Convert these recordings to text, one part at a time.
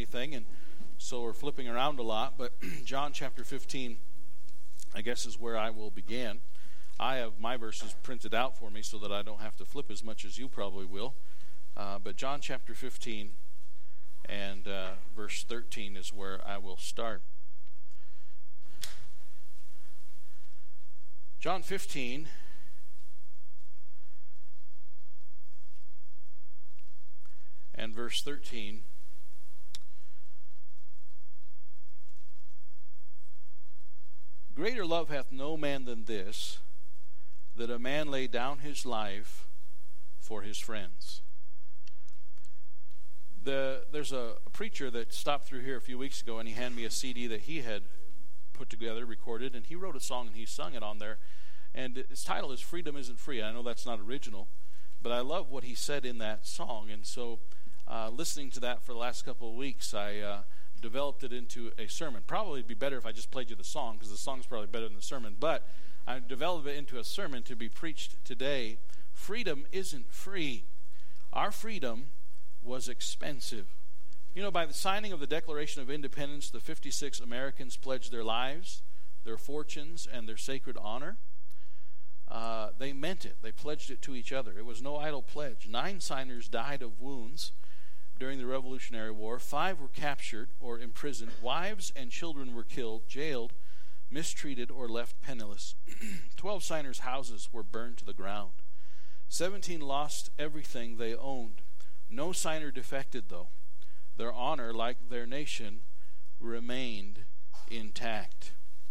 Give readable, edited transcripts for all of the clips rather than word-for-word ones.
anything, and so we're flipping around a lot. But John chapter 15, I guess, is where I will begin. I have my verses printed out for me so that I don't have to flip as much as you probably will. But John chapter 15 and verse 13 is where I will start. John 15 and verse 13. Greater love hath no man than this, that a man lay down his life for his friends. There's a preacher that stopped through here a few weeks ago, and he handed me a CD that he had put together, recorded, and he wrote a song and he sung it on there. And its title is Freedom Isn't Free. I know that's not original, but I love what he said in that song. And so listening to that for the last couple of weeks, I developed it into a sermon. Probably it'd be better if I just played you the song, because the song's probably better than the sermon. But I developed it into a sermon to be preached today. Freedom isn't free. Our freedom was expensive. You know, by the signing of the Declaration of Independence, the 56 Americans pledged their lives, their fortunes, and their sacred honor. They meant it. They pledged it to each other. It was no idle pledge. 9 signers died of wounds during the Revolutionary War. 5 were captured or imprisoned. Wives and children were killed, jailed, mistreated, or left penniless. 12 signers' houses were burned to the ground. 17 lost everything they owned. No signer defected, though. Their honor, like their nation, remained intact.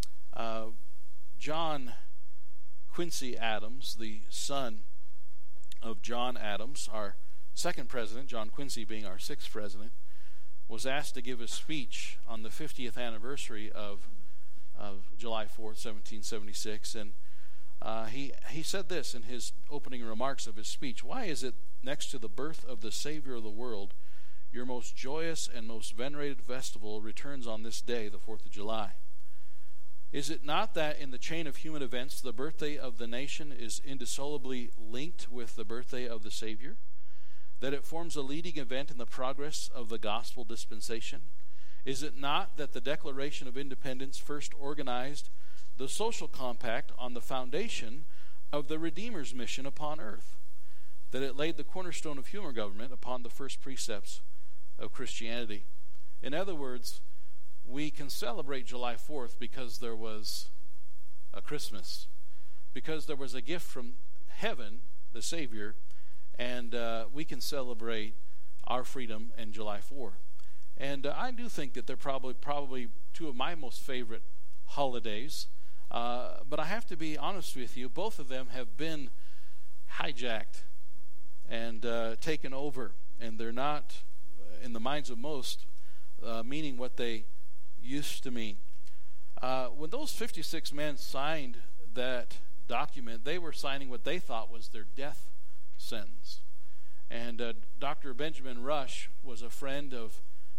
John Quincy Adams, the son of John Adams, our second president, John Quincy being our 6th president, was asked to give a speech on the 50th anniversary of July 4th, 1776, and he said this in his opening remarks of his speech: "Why is it, next to the birth of the Savior of the world, your most joyous and most venerated festival returns on this day, the 4th of July? Is it not that in the chain of human events, the birthday of the nation is indissolubly linked with the birthday of the Savior? That it forms a leading event in the progress of the gospel dispensation? Is it not that the Declaration of Independence first organized the social compact on the foundation of the Redeemer's mission upon earth? That it laid the cornerstone of human government upon the first precepts of Christianity?" In other words, we can celebrate July 4th because there was a Christmas, because there was a gift from heaven, the Savior, and we can celebrate our freedom in July 4th. And I do think that they're probably 2 of my most favorite holidays, but I have to be honest with you, both of them have been hijacked and taken over, and they're not, in the minds of most, meaning what they used to mean. When those 56 men signed that document, they were signing what they thought was their death sentence. And Dr. Benjamin Rush was a friend of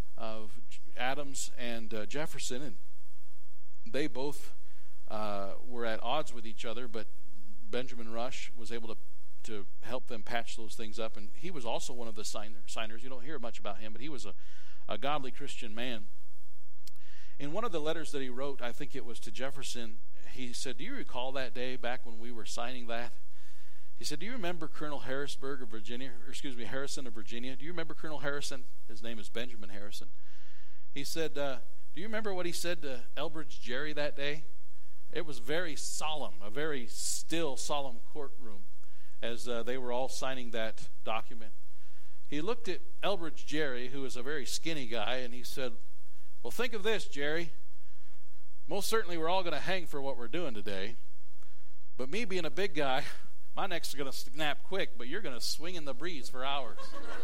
Adams and Jefferson, and they both were at odds with each other, but Benjamin Rush was able to help them patch those things up, and he was also one of the signers. You don't hear much about him, but he was a godly Christian man. In one of the letters that he wrote, I think it was to Jefferson, he said, "Do you recall that day back when we were signing that?" He said, "Do you remember Colonel Harrison of Virginia? Do you remember Colonel Harrison?" His name is Benjamin Harrison. He said, "Do you remember what he said to Elbridge Gerry that day?" It was very solemn, a very still, solemn courtroom as they were all signing that document. He looked at Elbridge Gerry, who was a very skinny guy, and he said, "Well, think of this, Jerry. Most certainly we're all going to hang for what we're doing today. But me being a big guy, my neck's going to snap quick, but you're going to swing in the breeze for hours."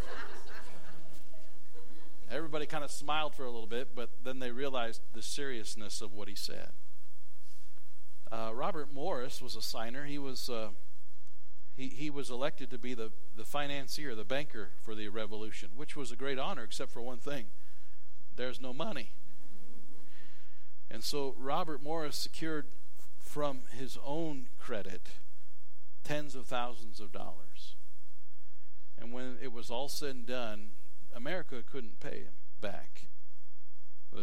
Everybody kind of smiled for a little bit, but then they realized the seriousness of what he said. Robert Morris was a signer. He was elected to be the financier, the banker for the Revolution, which was a great honor, except for one thing: there's no money. And so Robert Morris secured from his own credit tens of thousands of dollars. And when it was all said and done, America couldn't pay him back.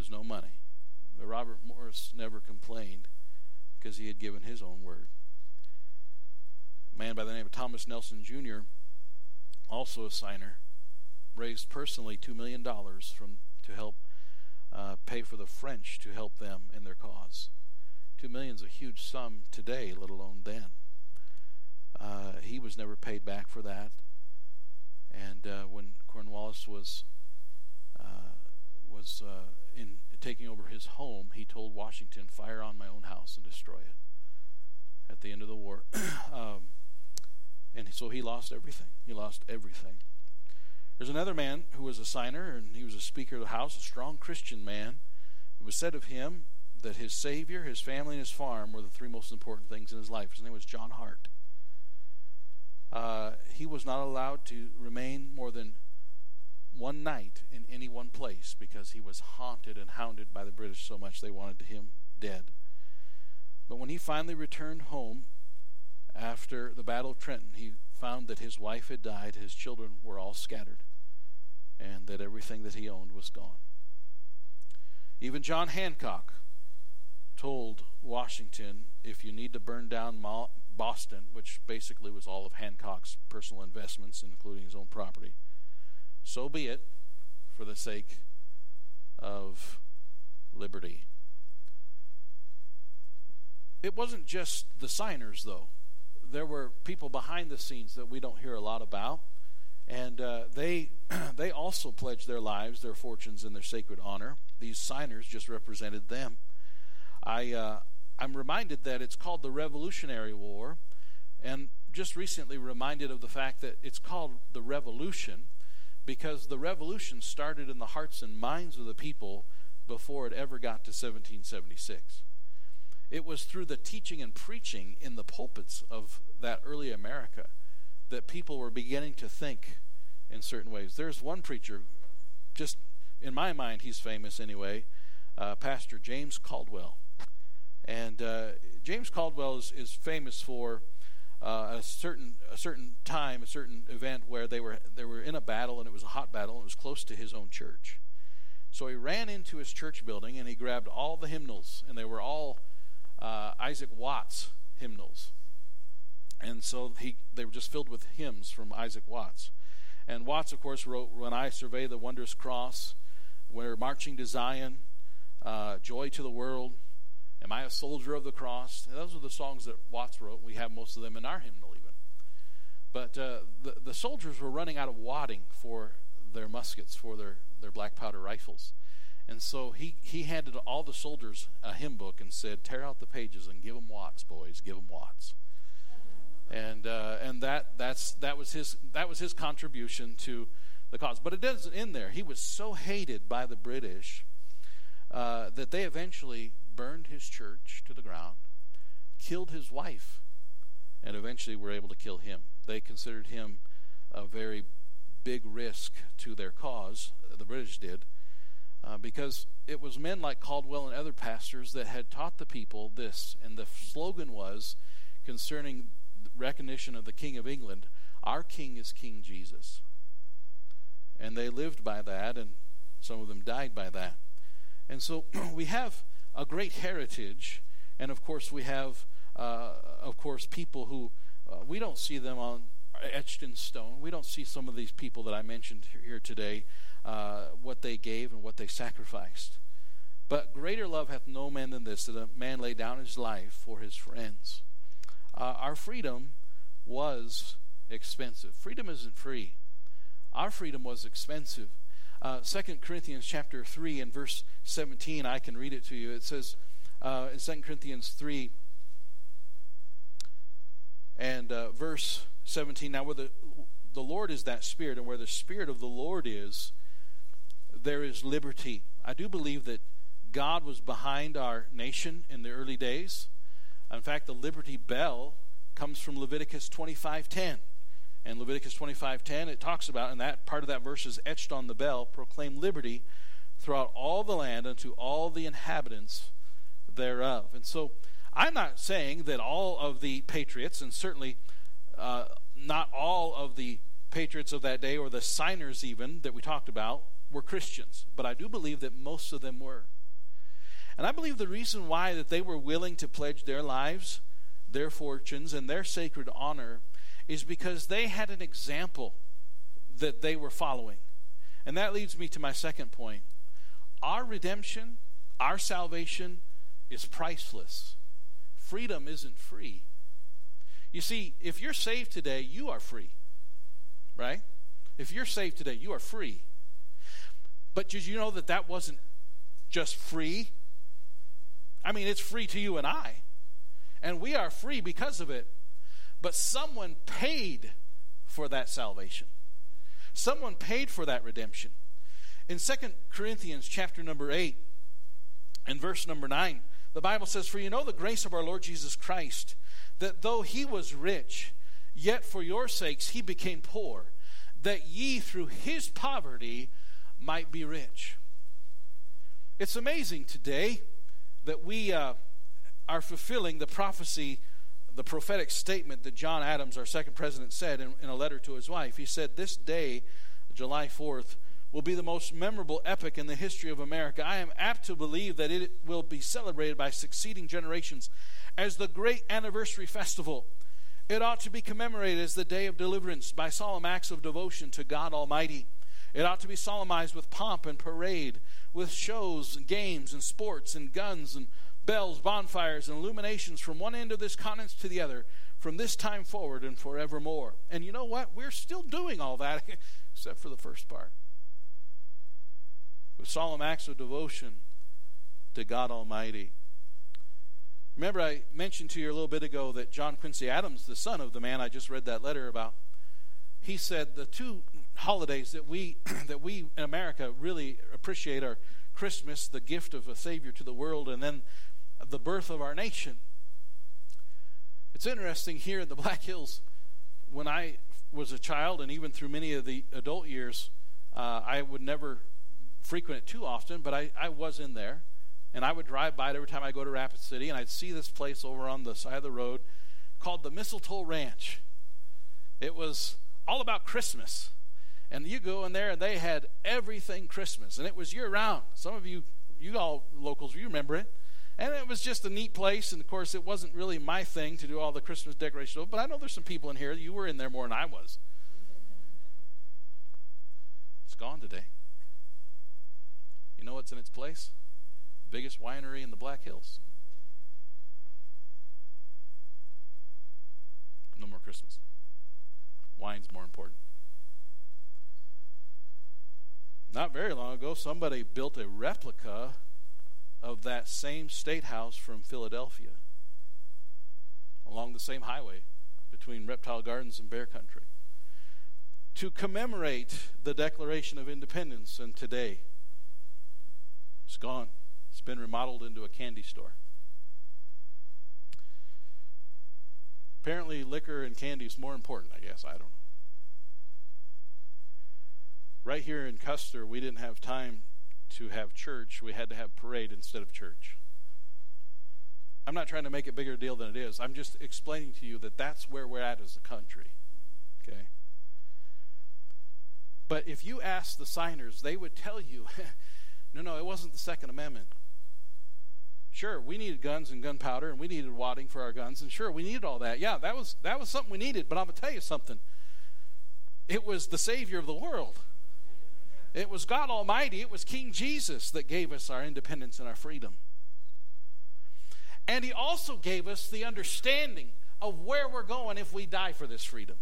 was no money. But Robert Morris never complained because he had given his own word. A man by the name of Thomas Nelson Jr., also a signer, raised personally $2 million to help pay for the French to help them in their cause. $2 million is a huge sum today, let alone then. He was never paid back for that. And when Cornwallis was in taking over his home, he told Washington, "Fire on my own house and destroy it." At the end of the war, and so he lost everything. He lost everything. There's another man who was a signer, and he was a Speaker of the House, a strong Christian man. It was said of him that his Savior, his family, and his farm were the three most important things in his life. His name was John Hart. He was not allowed to remain more than one night in any one place because he was haunted and hounded by the British so much they wanted him dead. But when he finally returned home after the Battle of Trenton, he found that his wife had died, his children were all scattered, and that everything that he owned was gone. Even John Hancock told Washington, if you need to burn down Boston, which basically was all of Hancock's personal investments, including his own property, so be it, for the sake of liberty. It wasn't just the signers, though. There were people behind the scenes that we don't hear a lot about, and they also pledged their lives, their fortunes, and their sacred honor. These signers just represented them. I'm reminded that it's called the Revolutionary War, and just recently reminded of the fact that it's called the Revolution because the revolution started in the hearts and minds of the people before it ever got to 1776. It was through the teaching and preaching in the pulpits of that early America that people were beginning to think in certain ways. There's one preacher, just in my mind he's famous anyway, Pastor James Caldwell. And James Caldwell is famous for a certain time, a certain event where they were in a battle, and it was a hot battle, and it was close to his own church. So he ran into his church building and he grabbed all the hymnals, and they were all Isaac Watts hymnals. And so they were just filled with hymns from Isaac Watts. And Watts, of course, wrote "When I Survey the Wondrous Cross," "We're Marching to Zion," "Joy to the World," "Am I a Soldier of the Cross?" And those are the songs that Watts wrote. We have most of them in our hymnal even. But the soldiers were running out of wadding for their muskets, for their black powder rifles. And so he handed all the soldiers a hymn book and said, "Tear out the pages and give them Watts, boys, give them Watts." And that was his contribution to the cause. But it doesn't end there. He was so hated by the British that they eventually burned his church to the ground, killed his wife, and eventually were able to kill him. They considered him a very big risk to their cause, the British did, because it was men like Caldwell and other pastors that had taught the people this, and the slogan was, concerning recognition of the King of England, "Our King is King Jesus." And they lived by that, and some of them died by that. And so we have a great heritage, and of course we have, people who we don't see them etched in stone. We don't see some of these people that I mentioned here today, what they gave and what they sacrificed. But greater love hath no man than this, that a man lay down his life for his friends. Our freedom was expensive. Freedom isn't free. Our freedom was expensive. 2 Corinthians chapter 3 and verse 17, I can read it to you. It says in 2 Corinthians 3 and verse 17, "Now where the Lord is that Spirit, and where the Spirit of the Lord is, there is liberty." I do believe that God was behind our nation in the early days. In fact, the Liberty Bell comes from Leviticus 25:10. And Leviticus 25:10, it talks about, and that part of that verse is etched on the bell, "Proclaim liberty throughout all the land unto all the inhabitants thereof." And so I'm not saying that all of the patriots, and certainly not all of the patriots of that day, or the signers even that we talked about, were Christians. But I do believe that most of them were. And I believe the reason why that they were willing to pledge their lives, their fortunes, and their sacred honor is because they had an example that they were following. And that leads me to my second point. Our redemption, our salvation is priceless. Freedom isn't free. You see, if you're saved today, you are free. Right? If you're saved today, you are free. But did you know that that wasn't just free? I mean, it's free to you and I. And we are free because of it. But someone paid for that salvation. Someone paid for that redemption. In 2 Corinthians chapter number 8 and verse number 9, the Bible says, "For you know the grace of our Lord Jesus Christ, that though he was rich, yet for your sakes he became poor, that ye through his poverty might be rich." It's amazing today that we are fulfilling the prophecy, the prophetic statement that John Adams, our second president, said in a letter to his wife. He said, "This day, July 4th, will be the most memorable epoch in the history of America. I am apt to believe that it will be celebrated by succeeding generations as the great anniversary festival. It ought to be commemorated as the day of deliverance by solemn acts of devotion to God Almighty. It ought to be solemnized with pomp and parade, with shows and games and sports and guns and bells, bonfires and illuminations from one end of this continent to the other, from this time forward and forevermore." And you know what? We're still doing all that, except for the first part. With solemn acts of devotion to God Almighty. Remember, I mentioned to you a little bit ago that John Quincy Adams, the son of the man I just read that letter about, he said the two holidays that we in America really appreciate are Christmas, the gift of a Savior to the world, and then the birth of our nation. It's interesting here in the Black Hills, when I was a child and even through many of the adult years, I would never frequent it too often, but I was in there, and I would drive by it every time I go to Rapid City, and I'd see this place over on the side of the road called the Mistletoe Ranch. It was all about Christmas, and you go in there, and they had everything Christmas, and it was year-round. Some of you all locals, you remember it, and it was just a neat place, and of course, it wasn't really my thing to do all the Christmas decorations, but I know there's some people in here, you were in there more than I was. It's gone today. You know what's in its place? Biggest winery in the Black Hills. No more Christmas. Wine's more important. Not very long ago, somebody built a replica of that same state house from Philadelphia along the same highway between Reptile Gardens and Bear Country to commemorate the Declaration of Independence. And today, it's gone. It's been remodeled into a candy store. Apparently, liquor and candy is more important, I guess. I don't know. Right here in Custer, we didn't have time to have church. We had to have parade instead of church. I'm not trying to make it a bigger deal than it is. I'm just explaining to you that that's where we're at as a country. Okay? But if you ask the signers, they would tell you, no, it wasn't the Second Amendment. Sure, we needed guns and gunpowder, and we needed wadding for our guns, and sure, we needed all that. Yeah, that was something we needed, but I'm going to tell you something. It was the Savior of the world. It was God Almighty. It was King Jesus that gave us our independence and our freedom. And he also gave us the understanding of where we're going if we die for this freedom.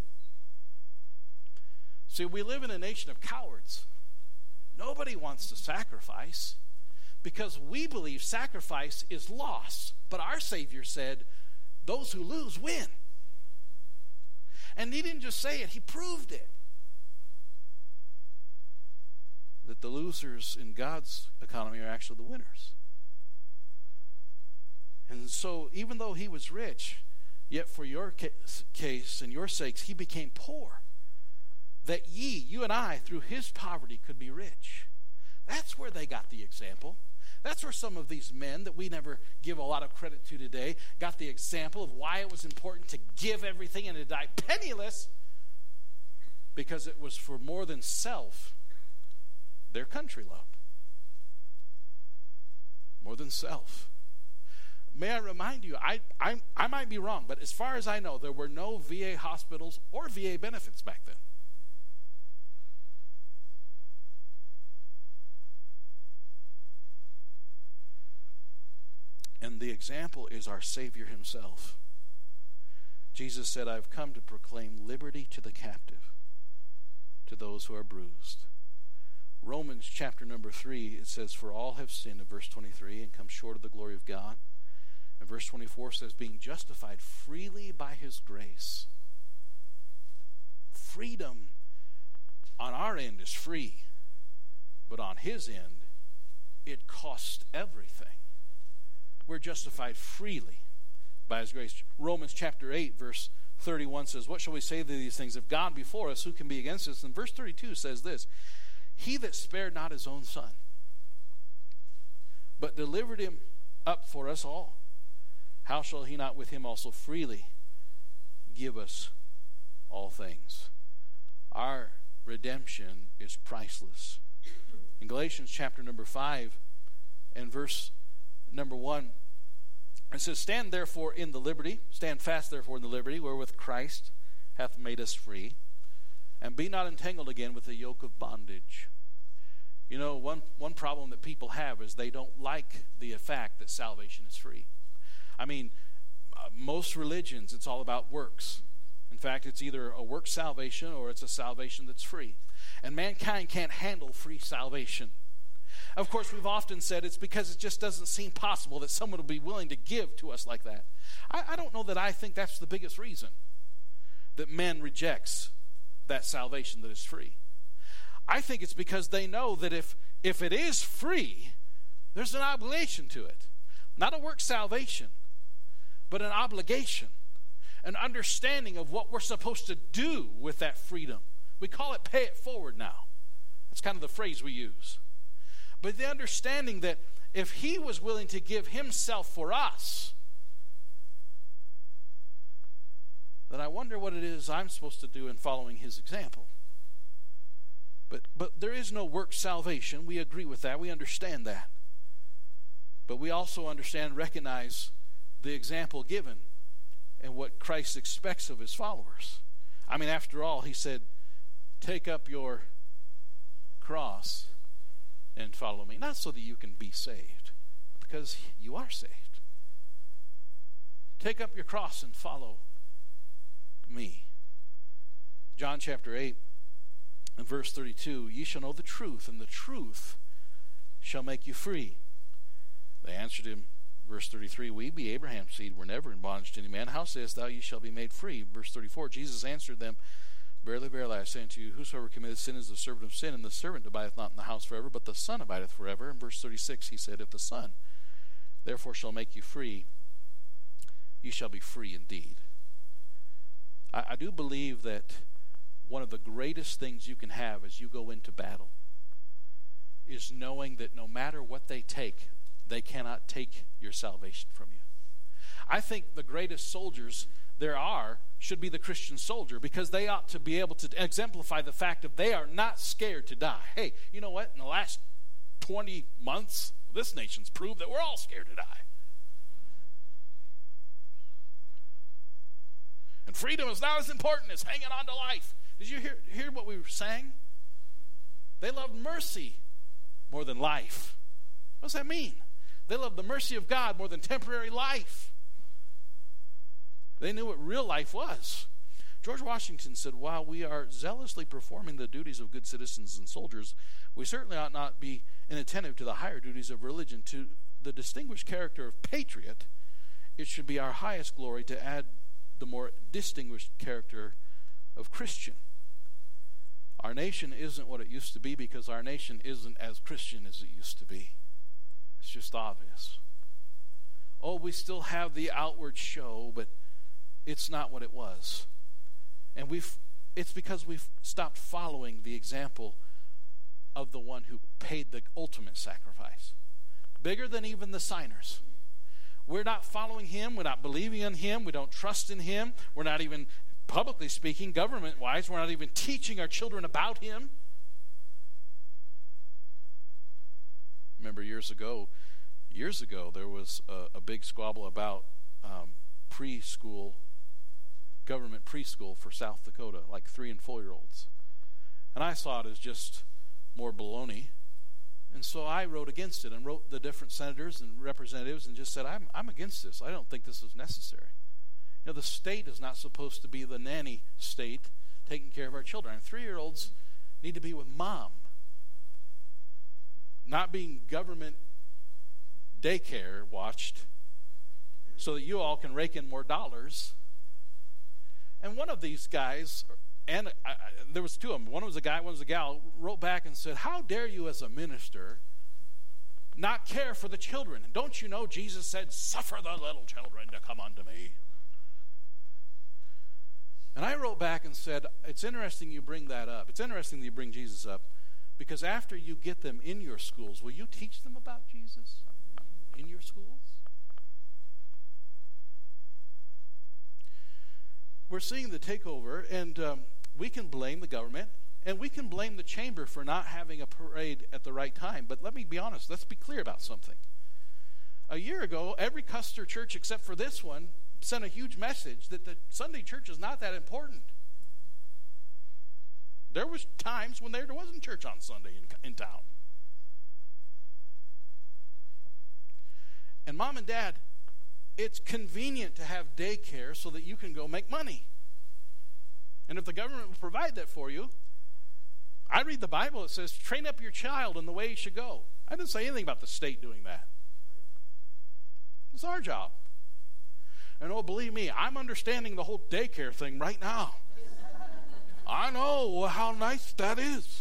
See, we live in a nation of cowards. Nobody wants to sacrifice because we believe sacrifice is loss. But our Savior said, those who lose win. And he didn't just say it, he proved it. That the losers in God's economy are actually the winners. And so even though he was rich, yet for your case and your sakes, he became poor. That you and I, through his poverty, could be rich. That's where they got the example. That's where some of these men that we never give a lot of credit to today got the example of why it was important to give everything and to die penniless, because it was for more than self their country loved. More than self. May I remind you, I might be wrong, but as far as I know, there were no VA hospitals or VA benefits back then. And the example is our Savior himself. Jesus said, I've come to proclaim liberty to the captive, to those who are bruised. Romans chapter number 3, it says, for all have sinned, in verse 23, and come short of the glory of God. And verse 24 says, being justified freely by his grace. Freedom on our end is free, but on his end, it costs everything. We're justified freely by his grace. Romans chapter 8, verse 31 says, what shall we say to these things? If God be for us, who can be against us? And verse 32 says this, he that spared not his own son, but delivered him up for us all, how shall he not with him also freely give us all things? Our redemption is priceless. In Galatians chapter number 5 and verse number 1, it says, stand fast therefore in the liberty wherewith Christ hath made us free, and be not entangled again with the yoke of bondage. You know, one problem that people have is they don't like the fact that salvation is free. I mean, most religions, it's all about works. In fact, it's either a work salvation or it's a salvation that's free. And mankind can't handle free salvation. Of course, we've often said it's because it just doesn't seem possible that someone will be willing to give to us like that. I don't know that I think that's the biggest reason that man rejects that salvation that is free. I think it's because they know that if it is free, there's an obligation to it. Not a work salvation, but an obligation, an understanding of what we're supposed to do with that freedom. We call it pay it forward now. That's kind of the phrase we use. But the understanding that if he was willing to give himself for us, then I wonder what it is I'm supposed to do in following his example. But there is no work salvation. We agree with that. We understand that. But we also understand, recognize the example given and what Christ expects of his followers. I mean, after all, he said, take up your cross and follow me. Not so that you can be saved, because you are saved. Take up your cross and follow me. John chapter 8 and verse 32, ye shall know the truth, and the truth shall make you free. They answered him, verse 33, we be Abraham's seed, were never in bondage to any man. How sayest thou, ye shall be made free? Verse 34, Jesus answered them, verily, verily, I say unto you, whosoever committeth sin is the servant of sin, and the servant abideth not in the house forever, but the Son abideth forever. In verse 36, he said, if the Son therefore shall make you free, you shall be free indeed. I do believe that one of the greatest things you can have as you go into battle is knowing that no matter what they take, they cannot take your salvation from you. I think the greatest soldiers there are should be the Christian soldier, because they ought to be able to exemplify the fact that they are not scared to die. Hey, you know what? In the last 20 months, this nation's proved that we're all scared to die. And freedom is not as important as hanging on to life. Did you hear what we were saying? They loved mercy more than life. What does that mean? They loved the mercy of God more than temporary life. They knew what real life was. George Washington said, while we are zealously performing the duties of good citizens and soldiers, we certainly ought not be inattentive to the higher duties of religion. To the distinguished character of patriot, it should be our highest glory to add the more distinguished character of Christian. Our nation isn't what it used to be because our nation isn't as Christian as it used to be. It's just obvious. Oh, we still have the outward show, but it's not what it was. And it's because we've stopped following the example of the one who paid the ultimate sacrifice. Bigger than even the signers. We're not following him. We're not believing in him. We don't trust in him. We're not even, publicly speaking, government-wise, we're not even teaching our children about him. Remember years ago, Years ago, there was a big squabble about preschool, government preschool for South Dakota, like 3 and 4 year olds. And I saw it as just more baloney. And so I wrote against it and wrote the different senators and representatives and just said, I'm against this. I don't think this is necessary. You know, the state is not supposed to be the nanny state taking care of our children. And 3-year-olds need to be with mom, not being government daycare watched so that you all can rake in more dollars. And one of these guys, and there was 2 of them, one was a guy, one was a gal, wrote back and said, how dare you as a minister not care for the children? Don't you know Jesus said, suffer the little children to come unto me? And I wrote back and said, it's interesting you bring that up. It's interesting that you bring Jesus up, because after you get them in your schools, will you teach them about Jesus in your schools? We're seeing the takeover, and we can blame the government, and we can blame the chamber for not having a parade at the right time. But let me be honest. Let's be clear about something. A year ago, every Custer church except for this one sent a huge message that the Sunday church is not that important. There was times when there wasn't church on Sunday in town. And mom and dad, it's convenient to have daycare so that you can go make money. And if the government will provide that for you, I read the Bible, it says, train up your child in the way he should go. I didn't say anything about the state doing that. It's our job. And oh, believe me, I'm understanding the whole daycare thing right now. I know how nice that is.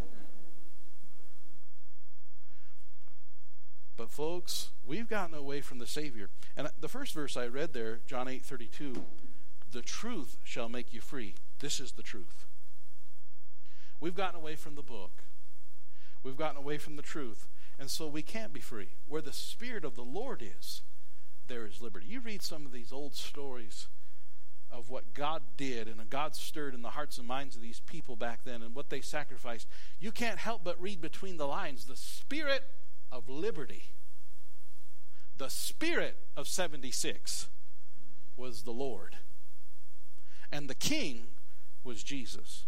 But folks, we've gotten away from the Savior. And the first verse I read there, John 8:32, the truth shall make you free. This is the truth. We've gotten away from the book. We've gotten away from the truth. And so we can't be free. Where the Spirit of the Lord is, there is liberty. You read some of these old stories of what God did and God stirred in the hearts and minds of these people back then and what they sacrificed. You can't help but read between the lines. The Spirit of liberty, the Spirit of 76 was the Lord. And the King was Jesus.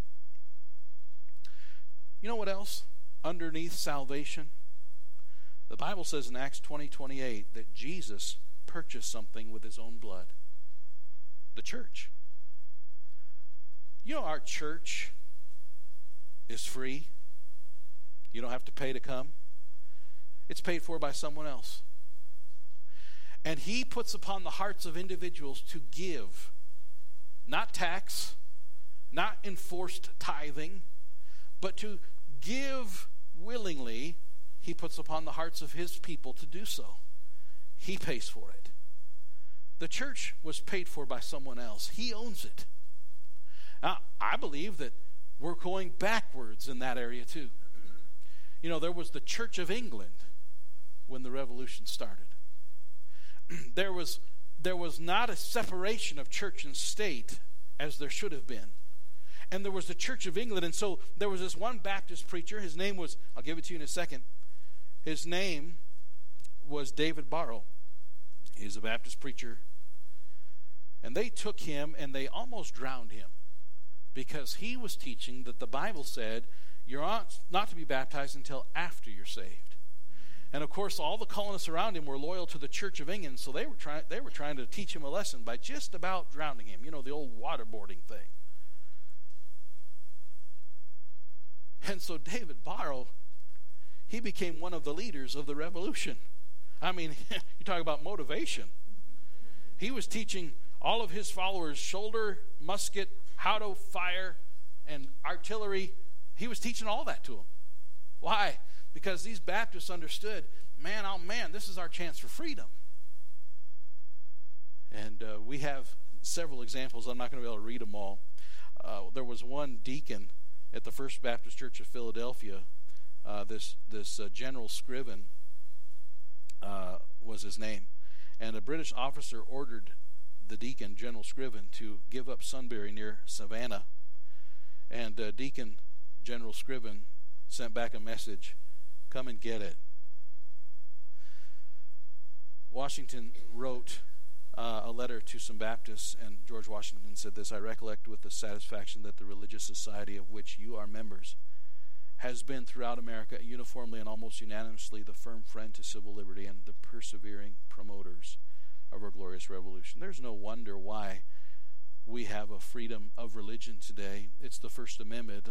You know what else? Underneath salvation, the Bible says in Acts 20:28 that Jesus purchased something with his own blood. The church. You know, our church is free. You don't have to pay to come. It's paid for by someone else. And he puts upon the hearts of individuals to give. Not tax, not enforced tithing, but to give willingly. He puts upon the hearts of his people to do so. He pays for it. The church was paid for by someone else. He owns it. Now, I believe that we're going backwards in that area too. You know, there was the Church of England when the Revolution started. There was not a separation of church and state as there should have been. And there was the Church of England. And so there was this one Baptist preacher. His name was, I'll give it to you in a second. His name was David Barrow. He's a Baptist preacher. And they took him and they almost drowned him because he was teaching that the Bible said you're not to be baptized until after you're saved. And of course, all the colonists around him were loyal to the Church of England, so they were trying to teach him a lesson by just about drowning him. You know, the old waterboarding thing. And so David Barrow, he became one of the leaders of the revolution. I mean, you talk about motivation. He was teaching all of his followers shoulder, musket, how to fire, and artillery. He was teaching all that to them. Why? Because these Baptists understood, man, oh man, this is our chance for freedom. And we have several examples. I'm not going to be able to read them all. There was one deacon at the First Baptist Church of Philadelphia. This General Scriven was his name. And a British officer ordered the deacon, General Scriven, to give up Sunbury near Savannah. And Deacon General Scriven sent back a message, come and get it. Washington wrote a letter to some Baptists, and George Washington said this: "I recollect with the satisfaction that the religious society of which you are members has been throughout America uniformly and almost unanimously the firm friend to civil liberty and the persevering promoters of our glorious revolution." There's no wonder why we have a freedom of religion today. It's the First Amendment.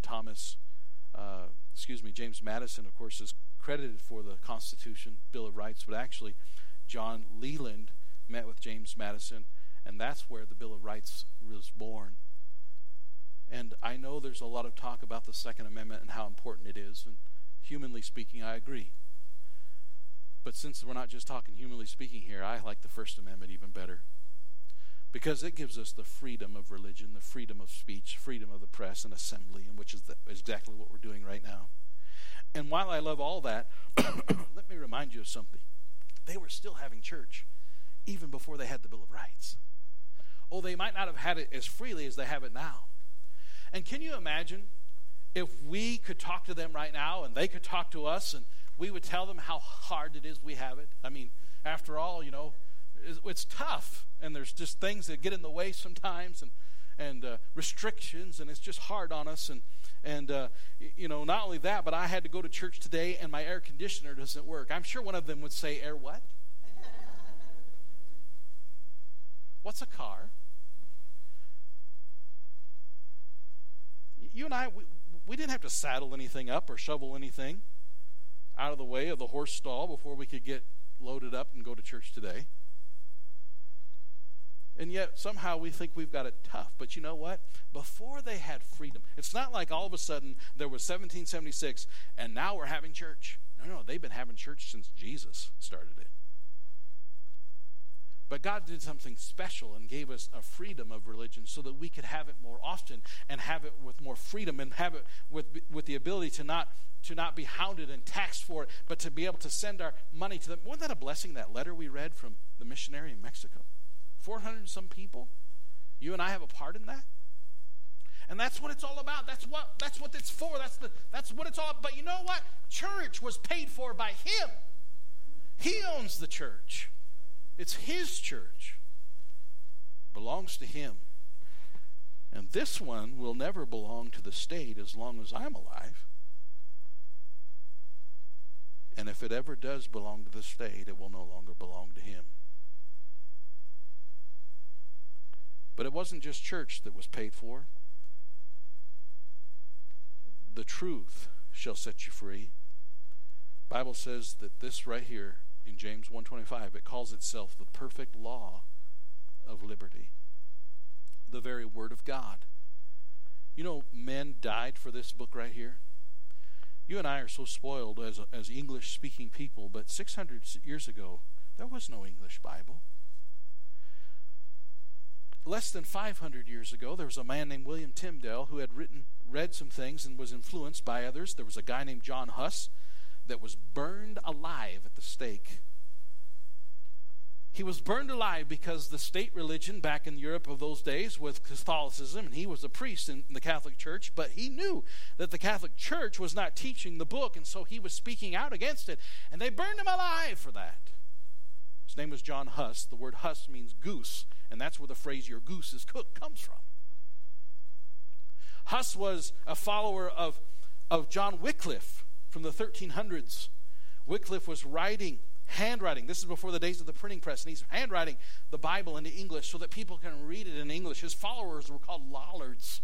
James Madison, of course, is credited for the Constitution, Bill of Rights, but actually John Leland met with James Madison, and that's where the Bill of Rights was born. And I know there's a lot of talk about the Second Amendment and how important it is, and humanly speaking, I agree. But since we're not just talking humanly speaking here, I like the First Amendment even better, because it gives us the freedom of religion, the freedom of speech, freedom of the press and assembly, and which is exactly what we're doing right now. And while I love all that, let me remind you of something. They were still having church even before they had the Bill of Rights. Oh, they might not have had it as freely as they have it now. And can you imagine if we could talk to them right now and they could talk to us and we would tell them how hard it is we have it? I mean, after all, it's tough, and there's just things that get in the way sometimes, and restrictions, and it's just hard on us. And not only that, but I had to go to church today and my air conditioner doesn't work. I'm sure one of them would say, "Air what?" What's a car? You and I, we didn't have to saddle anything up or shovel anything out of the way of the horse stall before we could get loaded up and go to church today. And yet somehow we think we've got it tough. But you know what? Before they had freedom, it's not like all of a sudden there was 1776 and now we're having church. No, they've been having church since Jesus started it. But God did something special and gave us a freedom of religion so that we could have it more often and have it with more freedom and have it with the ability to not be hounded and taxed for it, but to be able to send our money to them. Wasn't that a blessing, that letter we read from the missionary in Mexico? 400 and some people. You and I have a part in that. And that's what it's all about. That's what it's for. That's what it's all about. But you know what? Church was paid for by him. He owns the church. It's his church. It belongs to him. And this one will never belong to the state as long as I'm alive. And if it ever does belong to the state, it will no longer belong to him. But it wasn't just church that was paid for. The truth shall set you free. The Bible says that this right here in James 1:25, it calls itself the perfect law of liberty. The very word of God. You know, men died for this book right here. You and I are so spoiled as English-speaking people, but 600 years ago, there was no English Bible. Less than 500 years ago, there was a man named William Tyndale who had read some things and was influenced by others. There was a guy named John Huss that was burned alive at the stake. He was burned alive because the state religion back in Europe of those days was Catholicism, and he was a priest in the Catholic Church, but he knew that the Catholic Church was not teaching the book, and so he was speaking out against it, and they burned him alive for that. His name was John Huss. The word Huss means goose, and that's where the phrase "your goose is cooked" comes from. Huss was a follower of John Wycliffe from the 1300s. Wycliffe was handwriting. This is before the days of the printing press, and he's handwriting the Bible into English so that people can read it in English. His followers were called Lollards.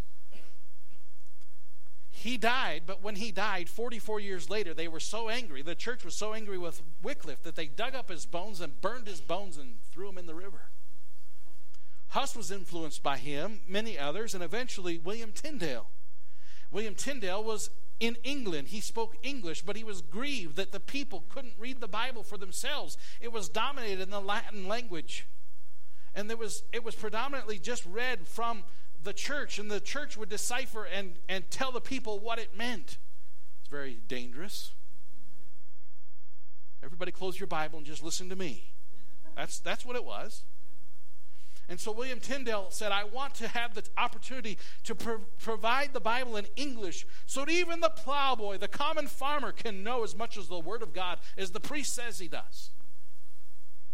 He died, but when he died, 44 years later, they were so angry, the church was so angry with Wycliffe that they dug up his bones and burned his bones and threw them in the river. Huss was influenced by him, many others, and eventually William Tyndale. William Tyndale was in England. He spoke English, but he was grieved that the people couldn't read the Bible for themselves. It was dominated in the Latin language. And it was predominantly just read from the church, and the church would decipher and tell the people what it meant. It's very dangerous. Everybody close your Bible and just listen to me. That's what it was. And so William Tyndale said, I want to have the opportunity to provide the Bible in English so that even the plowboy, the common farmer, can know as much as the Word of God as the priest says he does.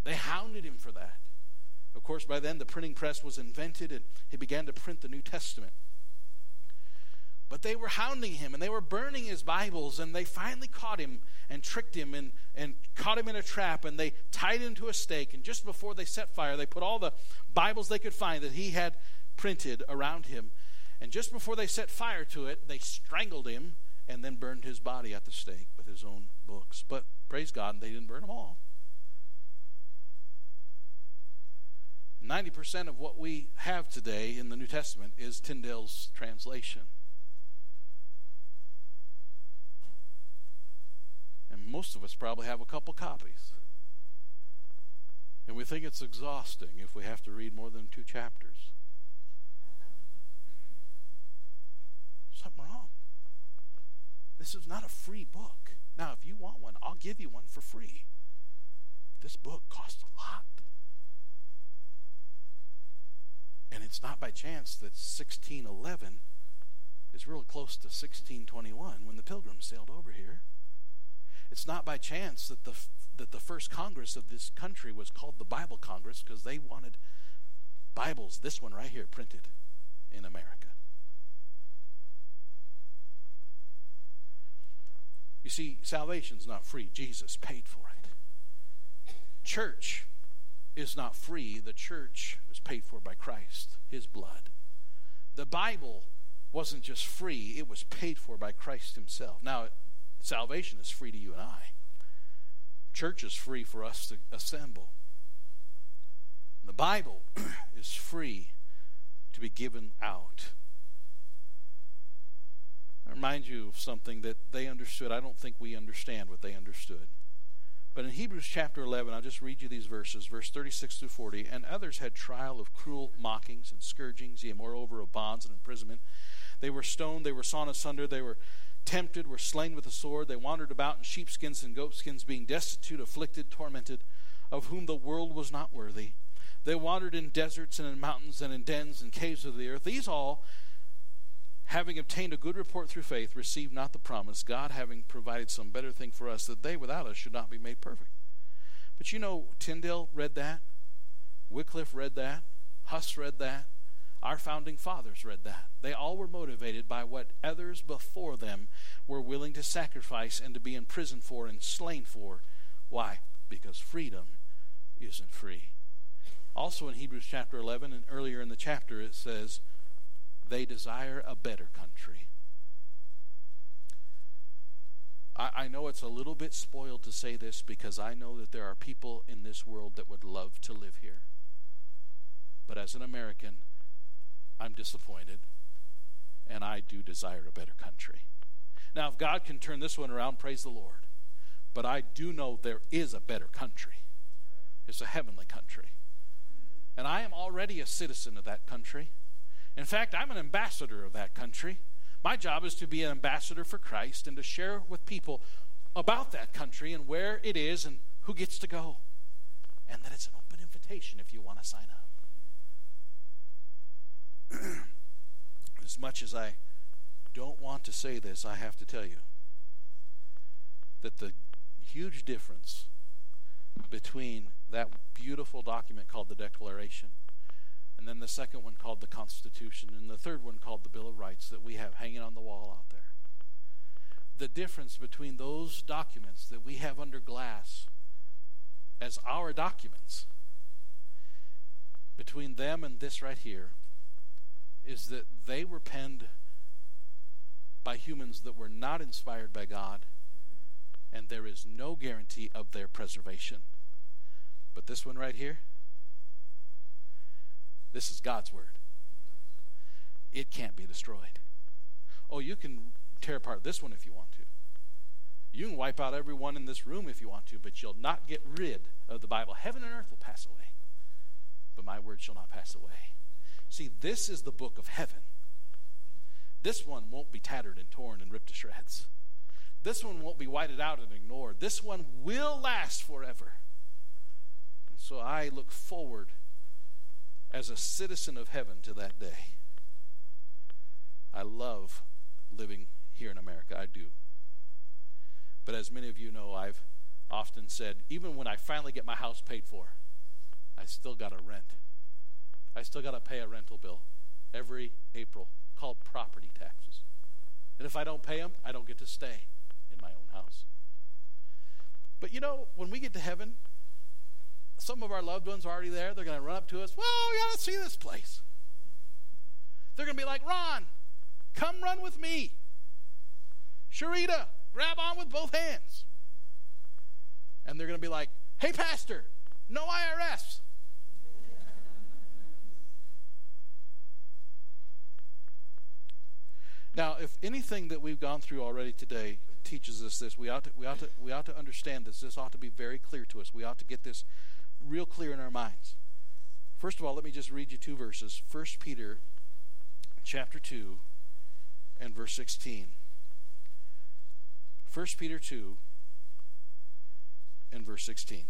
They hounded him for that. Of course, by then the printing press was invented and he began to print the New Testament. But they were hounding him and they were burning his Bibles, and they finally caught him and tricked him and caught him in a trap, and they tied him to a stake. And just before they set fire, they put all the Bibles they could find that he had printed around him. And just before they set fire to it, they strangled him and then burned his body at the stake with his own books. But praise God, they didn't burn them all. 90% of what we have today in the New Testament is Tyndale's translation. And most of us probably have a couple copies. And we think it's exhausting if we have to read more than 2 chapters. Something wrong. This is not a free book. Now, if you want one, I'll give you one for free. This book costs a lot. And it's not by chance that 1611 is real close to 1621 when the Pilgrims sailed over here. It's not by chance that the first Congress of this country was called the Bible Congress, because they wanted Bibles, this one right here, printed in America. You see, salvation's not free. Jesus paid for it. Church is not free. The church was paid for by Christ, his blood. The Bible wasn't just free, it was paid for by Christ himself. Now, salvation is free to you and I. Church is free for us to assemble. The Bible is free to be given out. I remind you of something that they understood. I don't think we understand what they understood. But in Hebrews chapter 11, I'll just read you these verses, verse 36 through 40. And others had trial of cruel mockings and scourgings, yea, moreover of bonds and imprisonment. They were stoned, they were sawn asunder, they were tempted, were slain with the sword. They wandered about in sheepskins and goatskins, being destitute, afflicted, tormented, of whom the world was not worthy. They wandered in deserts and in mountains and in dens and caves of the earth. These all, having obtained a good report through faith, received not the promise, God having provided some better thing for us, that they without us should not be made perfect. But you know, Tyndale read that, Wycliffe read that, Huss read that, our founding fathers read that. They all were motivated by what others before them were willing to sacrifice and to be in prison for and slain for. Why? Because freedom isn't free. Also in Hebrews chapter 11, and earlier in the chapter, it says, they desire a better country. I know it's a little bit spoiled to say this, because I know that there are people in this world that would love to live here. But as an American, I'm disappointed, and I do desire a better country. Now, if God can turn this one around, praise the Lord. But I do know there is a better country. It's a heavenly country. And I am already a citizen of that country. In fact, I'm an ambassador of that country. My job is to be an ambassador for Christ and to share with people about that country and where it is and who gets to go. And that it's an open invitation if you want to sign up. As much as I don't want to say this, I have to tell you that the huge difference between that beautiful document called the Declaration, and then the second one called the Constitution, and the third one called the Bill of Rights that we have hanging on the wall out there. The difference between those documents that we have under glass as our documents, between them and this right here, is that they were penned by humans that were not inspired by God, and there is no guarantee of their preservation. But this one right here, this is God's word. It can't be destroyed. Oh, you can tear apart this one if you want to. You can wipe out everyone in this room if you want to, but you'll not get rid of the Bible. Heaven and earth will pass away, but my word shall not pass away. See, this is the book of heaven. This one won't be tattered and torn and ripped to shreds. This one won't be whited out and ignored. This one will last forever. And so I look forward as a citizen of heaven to that day. I love living here in America. I do. But as many of you know, I've often said, even when I finally get my house paid for, I still got to rent. I still got to pay a rental bill every April called property taxes. And if I don't pay them, I don't get to stay in my own house. But you know, when we get to heaven, some of our loved ones are already there. They're going to run up to us. Whoa, we got to see this place. They're going to be like, Ron, come run with me. Sharita, grab on with both hands. And they're going to be like, hey, pastor, no IRS. Now, if anything that we've gone through already today teaches us this, we ought to understand this. This ought to be very clear to us. We ought to get this real clear in our minds. First of all, let me just read you two verses. 1 Peter chapter 2 and verse 16. 1 Peter 2 and verse 16.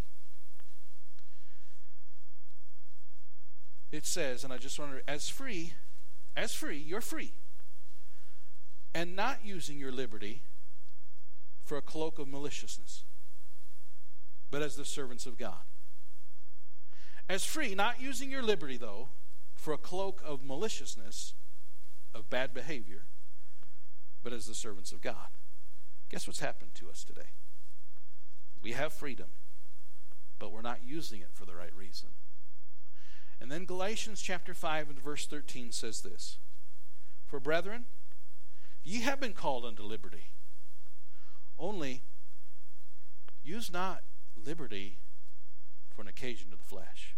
It says, and I just want to, as free, you're free. And not using your liberty for a cloak of maliciousness, but as the servants of God. As free, not using your liberty, though, for a cloak of maliciousness, of bad behavior, but as the servants of God. Guess what's happened to us today? We have freedom, but we're not using it for the right reason. And then Galatians chapter 5 and verse 13 says this, for brethren, ye have been called unto liberty. Only use not liberty for an occasion to the flesh,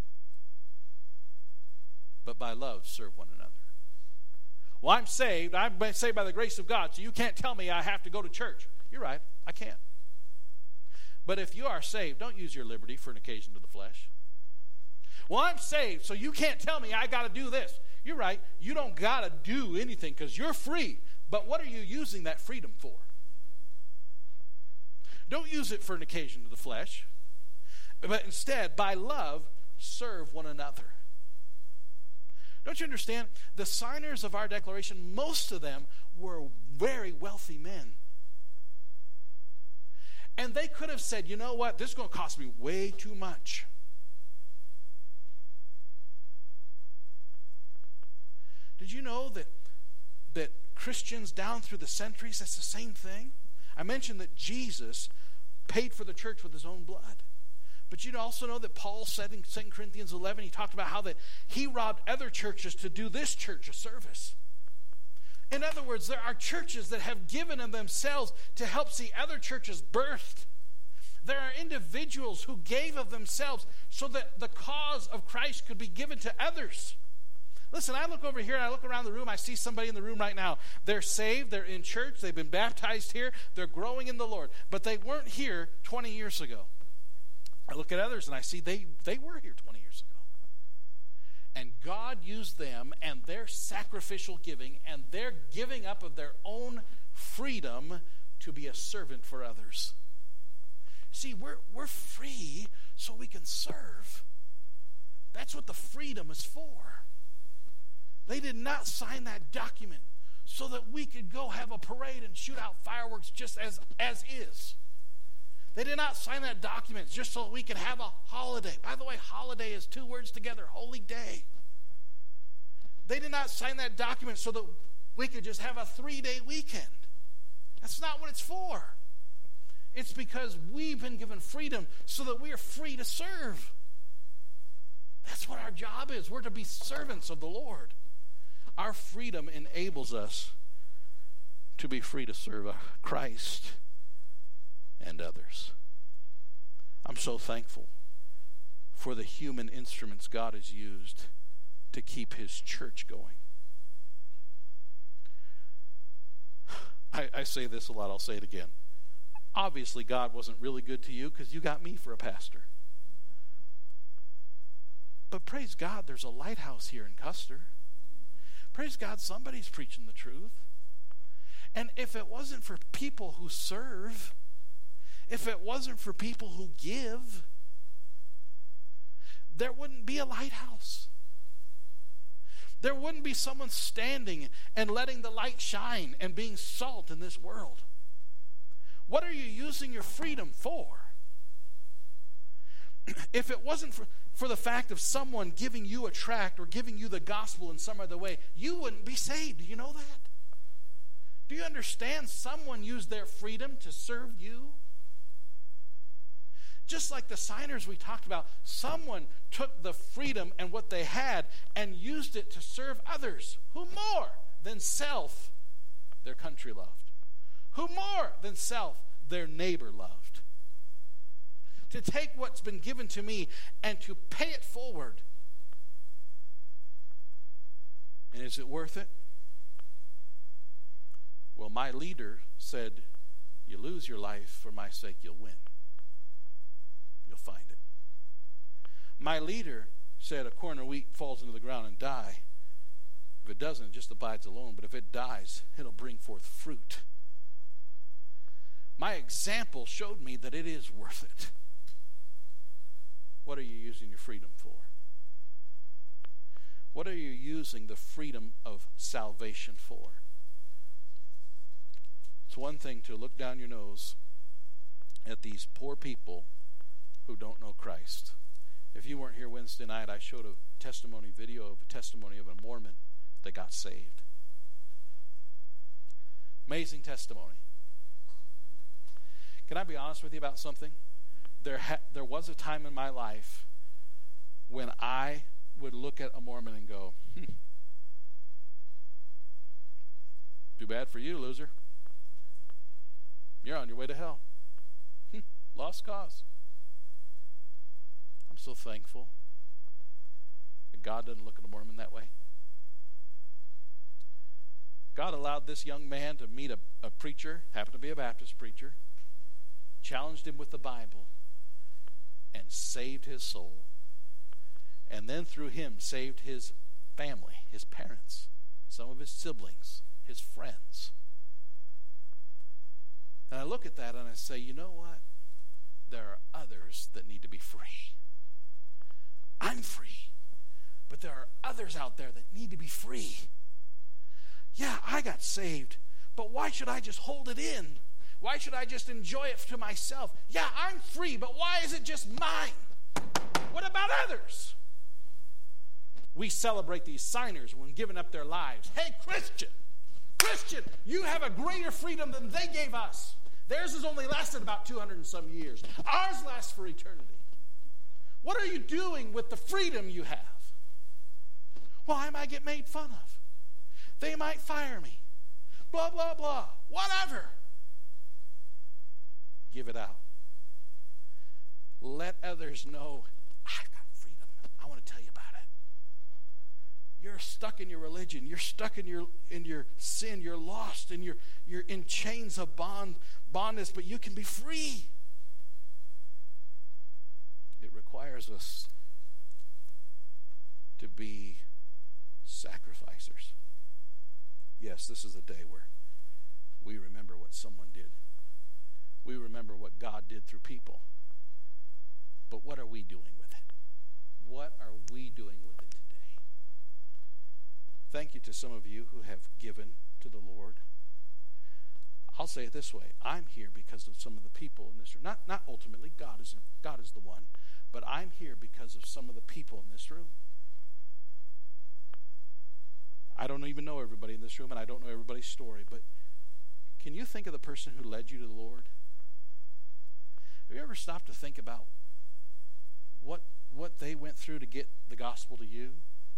but by love serve one another. Well, I'm saved by the grace of God, so you can't tell me I have to go to church. You're right, I can't. But if you are saved, don't use your liberty for an occasion to the flesh. Well, I'm saved, so you can't tell me I got to do this. You're right, you don't got to do anything because you're free. But what are you using that freedom for? Don't use it for an occasion to the flesh, but instead, by love, serve one another. Don't you understand? The signers of our declaration, most of them were very wealthy men. And they could have said, you know what, this is going to cost me way too much. Did you know that Christians down through the centuries, that's the same thing? I mentioned that Jesus paid for the church with his own blood. But you also know that Paul said in 2 Corinthians 11, he talked about how that he robbed other churches to do this church a service. In other words, there are churches that have given of themselves to help see other churches birthed. There are individuals who gave of themselves so that the cause of Christ could be given to others. Listen, I look over here and I look around the room. I see somebody in the room right now. They're saved. They're in church. They've been baptized here. They're growing in the Lord. But they weren't here 20 years ago. I look at others and I see they were here 20 years ago. And God used them and their sacrificial giving and their giving up of their own freedom to be a servant for others. See, we're free so we can serve. That's what the freedom is for. They did not sign that document so that we could go have a parade and shoot out fireworks just as is. They did not sign that document just so that we could have a holiday. By the way, holiday is two words together, holy day. They did not sign that document so that we could just have a 3-day weekend. That's not what it's for. It's because we've been given freedom so that we are free to serve. That's what our job is. We're to be servants of the Lord. Our freedom enables us to be free to serve Christ and others. I'm so thankful for the human instruments God has used to keep his church going. I say this a lot, I'll say it again. Obviously, God wasn't really good to you because you got me for a pastor. But praise God, there's a lighthouse here in Custer. Praise God, somebody's preaching the truth. And if it wasn't for people who serve, if it wasn't for people who give, there wouldn't be a lighthouse. There wouldn't be someone standing and letting the light shine and being salt in this world. What are you using your freedom for? if it wasn't for the fact of someone giving you a tract or giving you the gospel in some other way, you wouldn't be saved. Do you know that? Do you understand someone used their freedom to serve you? Just like the signers we talked about, someone took the freedom and what they had and used it to serve others. Who more than self their country loved? Who more than self their neighbor loved? To take what's been given to me and to pay it forward. And is it worth it? Well, my leader said, you lose your life for my sake, you'll win. You'll find it. My leader said a corn of wheat falls into the ground and die. If it doesn't, it just abides alone. But if it dies, it'll bring forth fruit. My example showed me that it is worth it. What are you using your freedom for? What are you using the freedom of salvation for? It's one thing to look down your nose at these poor people who don't know Christ. If you weren't here Wednesday night, I showed a testimony video of a testimony of a Mormon that got saved. Amazing testimony. Can I be honest with you about something? There was a time in my life when I would look at a Mormon and go, too bad for you, loser. You're on your way to hell. Lost cause. I'm so thankful that God doesn't look at a Mormon that way. God allowed this young man to meet a preacher, happened to be a Baptist preacher, challenged him with the Bible, and saved his soul. And then through him saved his family, his parents, some of his siblings, his friends. And I look at that and I say, you know what? There are others that need to be free. I'm free, but there are others out there that need to be free. Yeah, I got saved, but why should I just hold it in? Why should I just enjoy it to myself? Yeah, I'm free, but why is it just mine? What about others? We celebrate these signers when giving up their lives. Hey, Christian, you have a greater freedom than they gave us. Theirs has only lasted about 200 and some years. Ours lasts for eternity. What are you doing with the freedom you have? Well, I might get made fun of. They might fire me. Blah, blah, blah. Whatever. Give it out. Let others know, I've got freedom. I want to tell you about it. You're stuck in your religion. You're stuck in your sin. You're lost, and you're in chains of bondage, but you can be free. It requires us to be sacrificers. Yes, this is a day where we remember what someone did. We remember what God did through people. But what are we doing with it? What are we doing with it today? Thank you to some of you who have given to the Lord. I'll say it this way. I'm here because of some of the people in this room. Not ultimately, God is the one. But I'm here because of some of the people in this room. I don't even know everybody in this room, and I don't know everybody's story, but can you think of the person who led you to the Lord? Have you ever stopped to think about what they went through to get the gospel to you?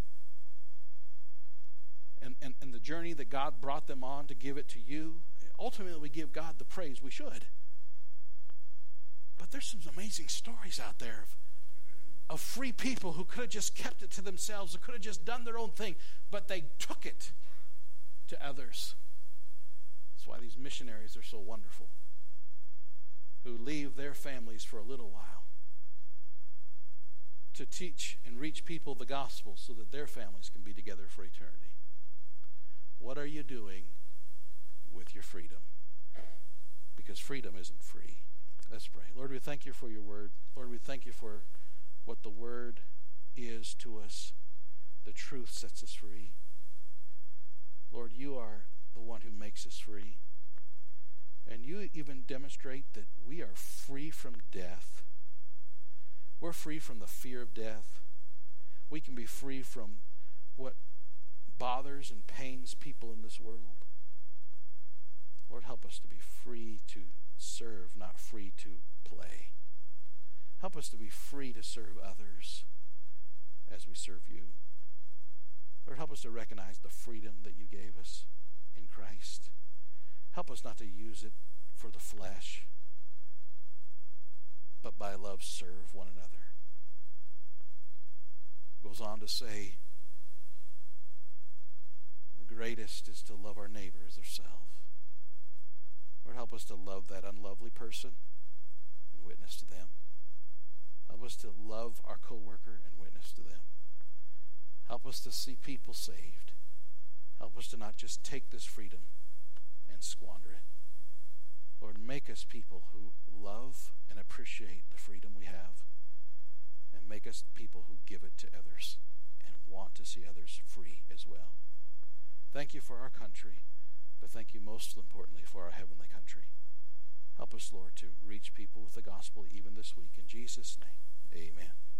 And the journey that God brought them on to give it to you? Ultimately, we give God the praise. We should. But there's some amazing stories out there of free people who could have just kept it to themselves, or could have just done their own thing, but they took it to others. That's why these missionaries are so wonderful, who leave their families for a little while to teach and reach people the gospel so that their families can be together for eternity. What are you doing with your freedom? Because freedom isn't free. Let's pray. Lord, we thank you for your word. Lord, we thank you for what the word is to us. The truth sets us free. Lord, you are the one who makes us free. And you even demonstrate that we are free from death. We're free from the fear of death. We can be free from what bothers and pains people in this world. Lord, help us to be free to serve, not free to play. Help us to be free to serve others as we serve you. Lord, help us to recognize the freedom that you gave us in Christ. Help us not to use it for the flesh, but by love serve one another. Goes on to say, the greatest is to love our neighbor as ourselves. Lord, help us to love that unlovely person and witness to them. Help us to love our co-worker and witness to them. Help us to see people saved. Help us to not just take this freedom and squander it. Lord, make us people who love and appreciate the freedom we have, and make us people who give it to others and want to see others free as well. Thank you for our country, but thank you most importantly for our heavenly country. Help us, Lord, to reach people with the gospel even this week. In Jesus' name, amen.